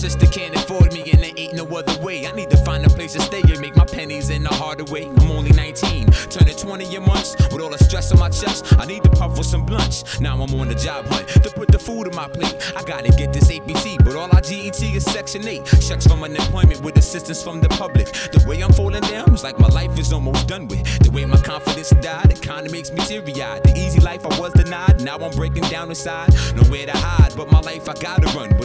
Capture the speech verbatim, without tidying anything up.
sister can't afford me and there ain't no other way. I need to find a place to stay and make my pennies in a harder way. I'm only nineteen, turning twenty in months. With all the stress on my chest, I need to puff with some blunts. Now I'm on the job hunt to put the food on my plate. I gotta get this A P T, but all I G E T is Section eight. Checks from unemployment with assistance from the public. The way I'm falling down is like my life is almost done with. The way my confidence died, it kinda makes me teary-eyed. The easy life I was denied, now I'm breaking down inside. Nowhere to hide, but my life I gotta run.